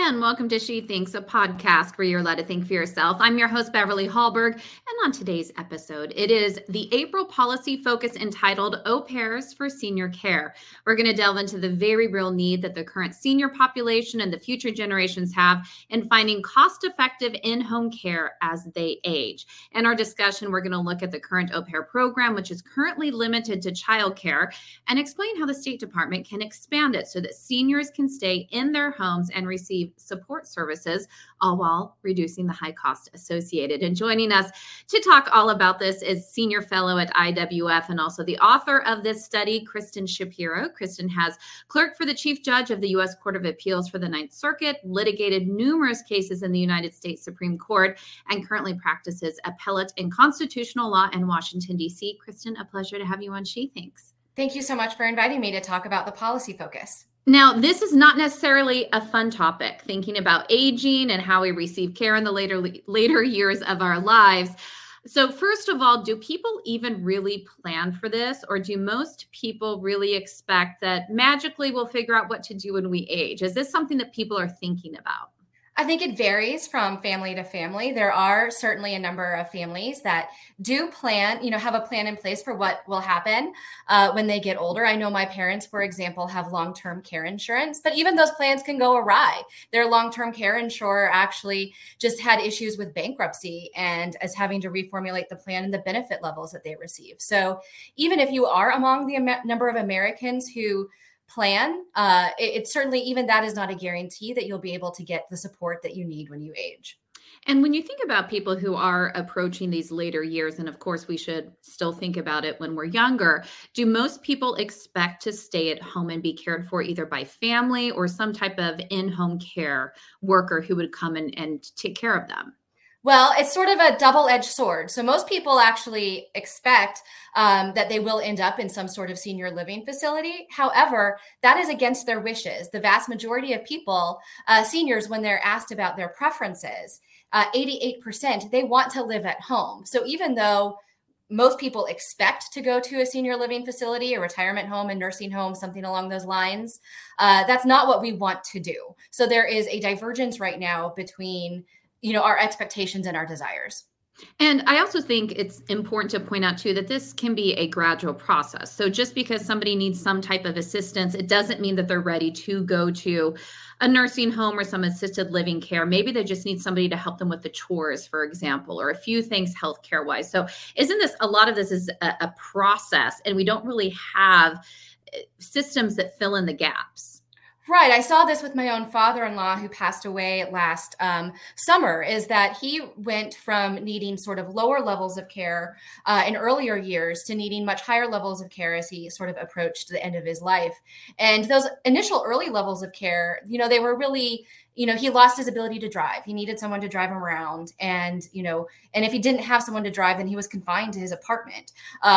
and welcome to She Thinks, a podcast where you're allowed to think for yourself. I'm your host, Beverly Hallberg, and on today's episode, it is the April policy focus entitled Au Pairs for Senior Care. We're going to delve into the very real need that the current senior population and the future generations have in finding cost-effective in-home care as they age. In our discussion, we're going to look at the current au pair program, which is currently limited to childcare, and explain how the State Department can expand it so that seniors can stay in their homes and receive support services, all while reducing the high cost associated. And joining us to talk all about this is Senior Fellow at IWF and also the author of this study, Kristen Shapiro. Kristen has clerked for the Chief Judge of the U.S. Court of Appeals for the Ninth Circuit, litigated numerous cases in the United States Supreme Court, and currently practices appellate and constitutional law in Washington, D.C. Kristen, a pleasure to have you on She Thinks. Thank you so much for inviting me to talk about the policy focus. Now, this is not necessarily a fun topic, thinking about aging and how we receive care in the later years of our lives. So first of all, do people even really plan for this? Or do most people really expect that magically we'll figure out what to do when we age? Is this something that people are thinking about? I think it varies from family to family. There are certainly a number of families that do plan, have a plan in place for what will happen when they get older. I know my parents, for example, have long-term care insurance, but even those plans can go awry. Their long-term care insurer actually just had issues with bankruptcy and is having to reformulate the plan and the benefit levels that they receive. So even if you are among the number of Americans who plan, it's certainly, even that is not a guarantee that you'll be able to get the support that you need when you age. And when you think about people who are approaching these later years, and of course we should still think about it when we're younger, do most people expect to stay at home and be cared for either by family or some type of in-home care worker who would come and take care of them? Well, it's sort of a double-edged sword. So most people actually expect that they will end up in some sort of senior living facility. However, that is against their wishes. The vast majority of people, seniors, when they're asked about their preferences, 88%, they want to live at home. So even though most people expect to go to a senior living facility, a retirement home, a nursing home, something along those lines, that's not what we want to do. So there is a divergence right now between our expectations and our desires. And I also think it's important to point out, too, that this can be a gradual process. So just because somebody needs some type of assistance, it doesn't mean that they're ready to go to a nursing home or some assisted living care. Maybe they just need somebody to help them with the chores, for example, or a few things healthcare wise. So a lot of this is a process, and we don't really have systems that fill in the gaps. Right. I saw this with my own father-in-law who passed away last summer, is that he went from needing sort of lower levels of care in earlier years to needing much higher levels of care as he sort of approached the end of his life. And those initial early levels of care, they were really, he lost his ability to drive. He needed someone to drive him around. And if he didn't have someone to drive, then he was confined to his apartment,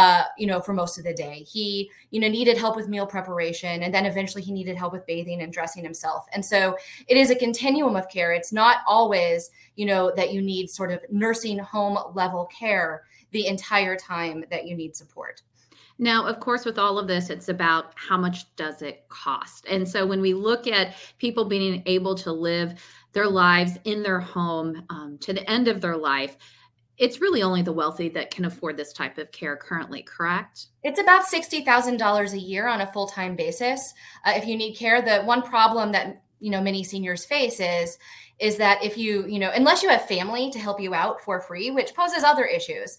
for most of the day. He, needed help with meal preparation. And then eventually he needed help with bathing and dressing himself. And so it is a continuum of care. It's not always, that you need sort of nursing home level care the entire time that you need support. Now, of course, with all of this, it's about how much does it cost? And so when we look at people being able to live their lives in their home to the end of their life, it's really only the wealthy that can afford this type of care currently, correct? It's about $60,000 a year on a full-time basis. If you need care, the one problem that many seniors face is that if you, unless you have family to help you out for free, which poses other issues,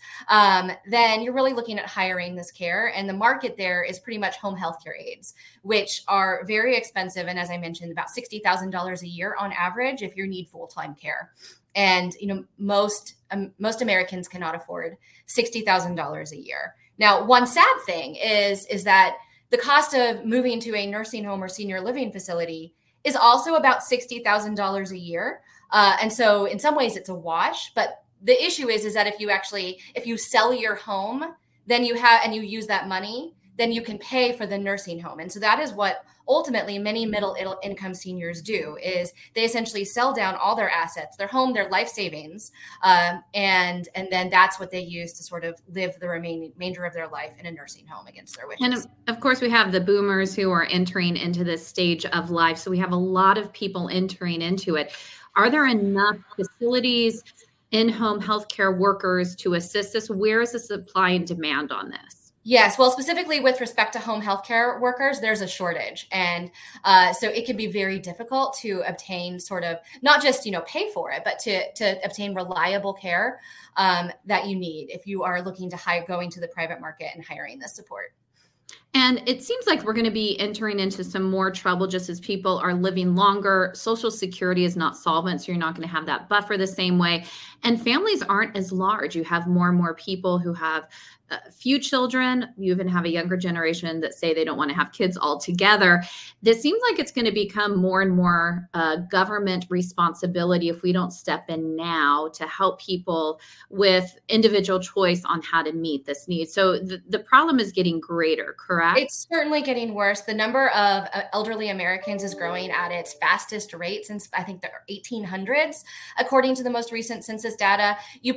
then you're really looking at hiring this care. And the market there is pretty much home healthcare aides, which are very expensive. And as I mentioned, about $60,000 a year on average if you need full-time care. And, most Americans cannot afford $60,000 a year. Now, one sad thing is that the cost of moving to a nursing home or senior living facility is also about $60,000 a year. And so in some ways it's a wash, but the issue is that if you sell your home, then you use that money, then you can pay for the nursing home. And so that is what ultimately many middle income seniors do, is they essentially sell down all their assets, their home, their life savings, and then that's what they use to sort of live the remainder of their life in a nursing home against their wishes. And of course, we have the boomers who are entering into this stage of life. So we have a lot of people entering into it. Are there enough facilities, in-home healthcare workers to assist us? Where is the supply and demand on this? Yes. Well, specifically with respect to home healthcare workers, there's a shortage. And so it can be very difficult to obtain sort of not just, pay for it, but to obtain reliable care that you need if you are looking to going to the private market and hiring this support. And it seems like we're going to be entering into some more trouble just as people are living longer. Social Security is not solvent, so you're not going to have that buffer the same way. And families aren't as large. You have more and more people who have a few children. You even have a younger generation that say they don't want to have kids altogether. This seems like it's going to become more and more government responsibility if we don't step in now to help people with individual choice on how to meet this need. So the problem is getting greater, correct? It's certainly getting worse. The number of elderly Americans is growing at its fastest rate since I think the 1800s, according to the most recent census data. You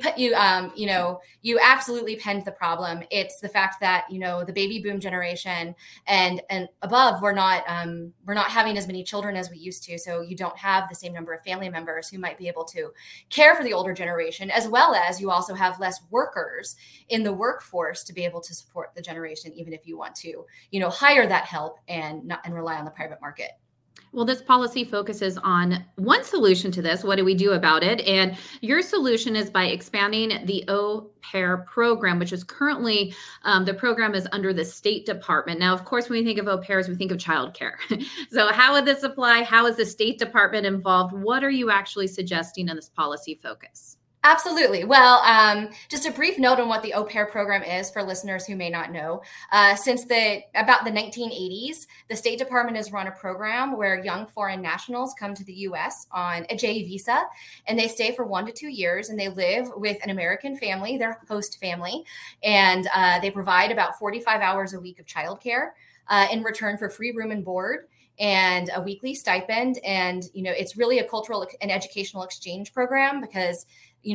absolutely penned the problem. It's the fact that the baby boom generation and above, we're not having as many children as we used to. So you don't have the same number of family members who might be able to care for the older generation, as well as you also have less workers in the workforce to be able to support the generation, even if you want to hire that help and rely on the private market. Well, this policy focuses on one solution to this. What do we do about it? And your solution is by expanding the Au Pair program, which is currently, the program is under the State Department. Now, of course, when we think of au pairs, we think of childcare. So how would this apply? How is the State Department involved? What are you actually suggesting in this policy focus? Absolutely. Well, just a brief note on what the Au Pair program is for listeners who may not know. Since about the 1980s, the State Department has run a program where young foreign nationals come to the U.S. on a J visa, and they stay for 1 to 2 years, and they live with an American family, their host family, and they provide about 45 hours a week of childcare in return for free room and board and a weekly stipend. And, it's really a cultural and educational exchange program because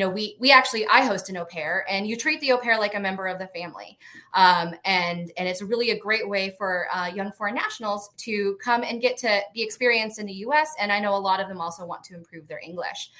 I host an au pair, and you treat the au pair like a member of the family. And it's really a great way for young foreign nationals to come and get to be experienced in the U.S. And I know a lot of them also want to improve their English.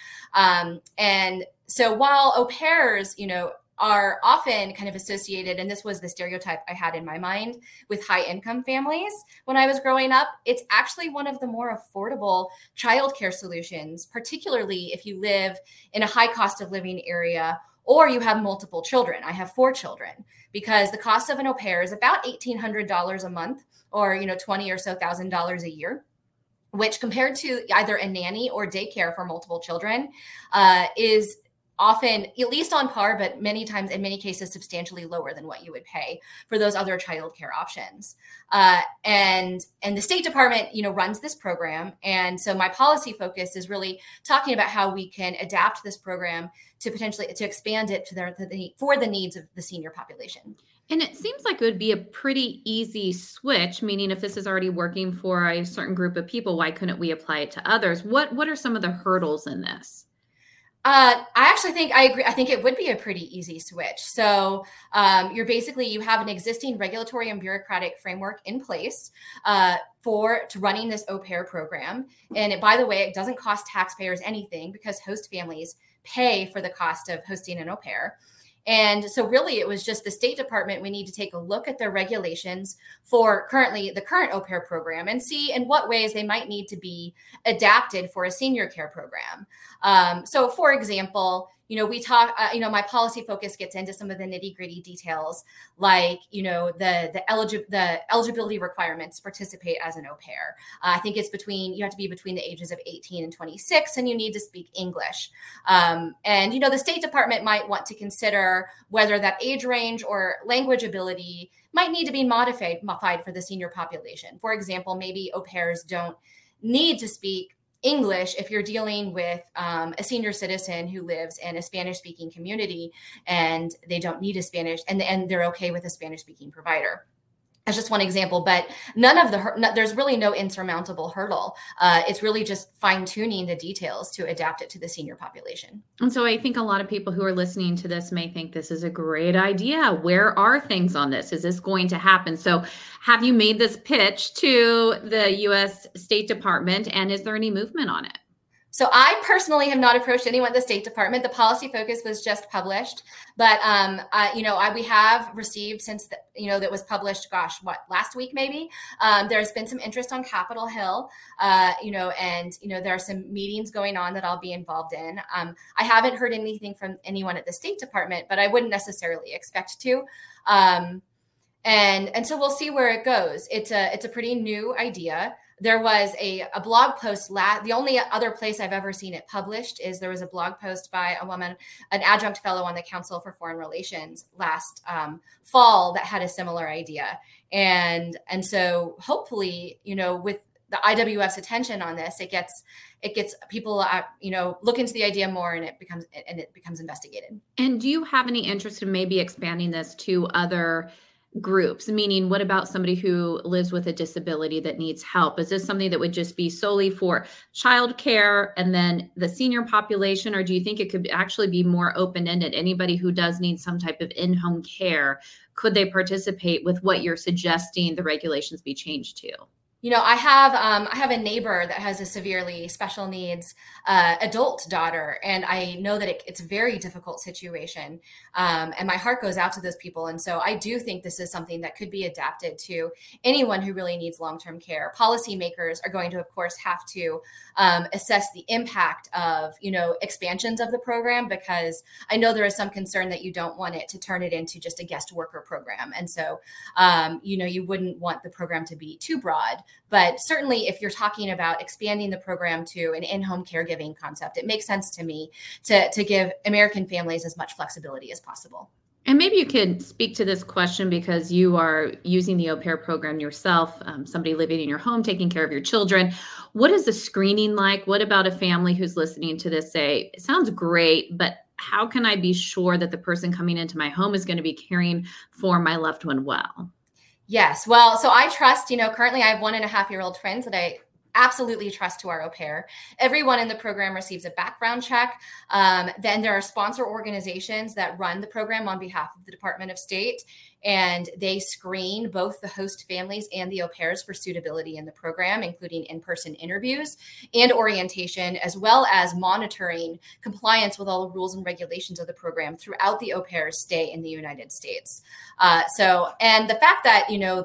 And so while au pairs, are often kind of associated, and this was the stereotype I had in my mind, with high income families when I was growing up, it's actually one of the more affordable childcare solutions, particularly if you live in a high cost of living area or you have multiple children. I have 4 children, because the cost of an au pair is about $1,800 a month, or $20,000 or so a year, which compared to either a nanny or daycare for multiple children is often at least on par, but many times, in many cases, substantially lower than what you would pay for those other childcare options. And the State Department, runs this program. And so my policy focus is really talking about how we can adapt this program to expand it for the needs of the senior population. And it seems like it would be a pretty easy switch, meaning if this is already working for a certain group of people, why couldn't we apply it to others? What are some of the hurdles in this? I actually think I agree. I think it would be a pretty easy switch. So you have an existing regulatory and bureaucratic framework in place to running this au pair program. And by the way, it doesn't cost taxpayers anything because host families pay for the cost of hosting an au pair. And so really it was just the State Department. We need to take a look at their regulations for the current au pair program and see in what ways they might need to be adapted for a senior care program. So for example, we talk, my policy focus gets into some of the nitty gritty details, like, the eligibility requirements to participate as an au pair. I think you have to be between the ages of 18 and 26, and you need to speak English. And, the State Department might want to consider whether that age range or language ability might need to be modified for the senior population. For example, maybe au pairs don't need to speak English if you're dealing with a senior citizen who lives in a Spanish-speaking community and they don't need a Spanish, and they're okay with a Spanish-speaking provider. That's just one example, but there's really no insurmountable hurdle. It's really just fine tuning the details to adapt it to the senior population. And so I think a lot of people who are listening to this may think this is a great idea. Where are things on this? Is this going to happen? So have you made this pitch to the U.S. State Department, and is there any movement on it? So I personally have not approached anyone at the State Department. The policy focus was just published, but we have received since that was published. Last week maybe. There's been some interest on Capitol Hill, and there are some meetings going on that I'll be involved in. I haven't heard anything from anyone at the State Department, but I wouldn't necessarily expect to. And so we'll see where it goes. It's a pretty new idea. There was a blog post. The only other place I've ever seen it published is there was a blog post by a woman, an adjunct fellow on the Council for Foreign Relations last fall that had a similar idea. And so hopefully, with the IWF's attention on this, it gets people, look into the idea more, and it becomes investigated. And do you have any interest in maybe expanding this to other groups? Meaning, what about somebody who lives with a disability that needs help? Is this something that would just be solely for childcare and then the senior population? Or do you think it could actually be more open-ended? Anybody who does need some type of in-home care, could they participate with what you're suggesting the regulations be changed to? I have a neighbor that has a severely special needs adult daughter, and I know that it's a very difficult situation, and my heart goes out to those people. And so I do think this is something that could be adapted to anyone who really needs long-term care. Policymakers are going to, of course, have to assess the impact of expansions of the program, because I know there is some concern that you don't want it to turn it into just a guest worker program, and so you wouldn't want the program to be too broad. But certainly, if you're talking about expanding the program to an in-home caregiving concept, it makes sense to me to give American families as much flexibility as possible. And maybe you could speak to this question because you are using the au pair program yourself, somebody living in your home, taking care of your children. What is the screening like? What about a family who's listening to this say, it sounds great, but how can I be sure that the person coming into my home is going to be caring for my loved one well? Yes. Well, so I trust, currently I have 1.5-year-old twins that I absolutely trust to our au pair. Everyone in the program receives a background check. Then there are sponsor organizations that run the program on behalf of the Department of State, and they screen both the host families and the au pairs for suitability in the program, including in-person interviews and orientation, as well as monitoring compliance with all the rules and regulations of the program throughout the au pair's stay in the United States. And the fact that,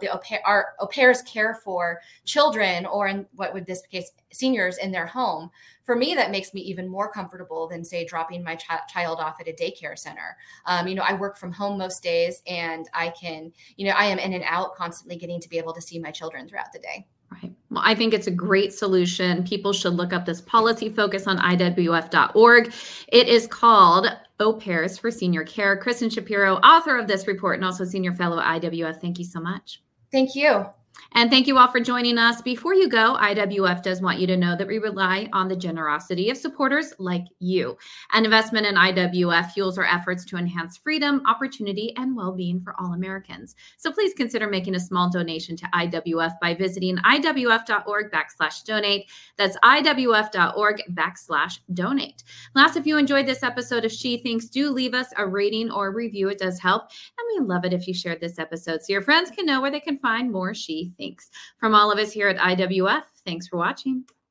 our au pairs care for children, or in what would this case, seniors in their home, for me, that makes me even more comfortable than, say, dropping my child off at a daycare center. I work from home most days, and I can, I am in and out constantly, getting to be able to see my children throughout the day. Right. Well, I think it's a great solution. People should look up this policy focus on IWF.org. It is called Au Pairs for Senior Care. Kristen Shapiro, author of this report and also senior fellow at IWF. Thank you so much. Thank you. And thank you all for joining us. Before you go, IWF does want you to know that we rely on the generosity of supporters like you. An investment in IWF fuels our efforts to enhance freedom, opportunity, and well-being for all Americans. So please consider making a small donation to IWF by visiting IWF.org/donate. That's IWF.org/donate. Last, if you enjoyed this episode of She Thinks, do leave us a rating or review. It does help. And we love it if you shared this episode so your friends can know where they can find more She Thinks. From all of us here at IWF, thanks for watching.